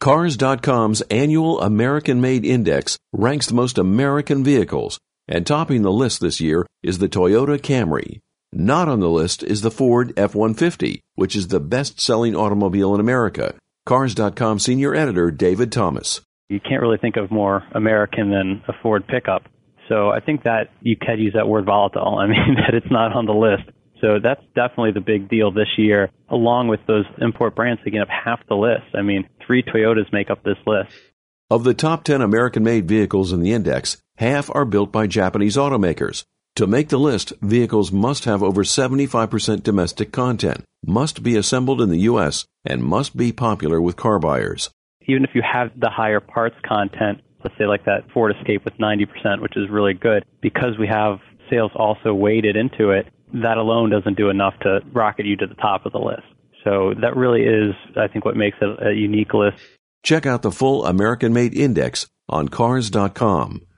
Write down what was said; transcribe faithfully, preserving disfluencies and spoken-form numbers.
Cars dot com's annual American-Made Index ranks the most American vehicles, and topping the list this year is the Toyota Camry. Not on the list is the Ford F one fifty, which is the best-selling automobile in America. Cars dot com senior editor David Thomas. You can't really think of more American than a Ford pickup. So I think that you could use that word volatile. I mean, that it's not on the list. So that's definitely the big deal this year, along with those import brands taking up half the list. I mean, three Toyotas make up this list. Of the top ten American-made vehicles in the index, half are built by Japanese automakers. To make the list, vehicles must have over seventy-five percent domestic content, must be assembled in the U S, and must be popular with car buyers. Even if you have the higher parts content, let's say like that Ford Escape with ninety percent, which is really good, because we have sales also weighted into it, that alone doesn't do enough to rocket you to the top of the list. So that really is, I think, what makes it a unique list. Check out the full American-Made Index on Cars dot com.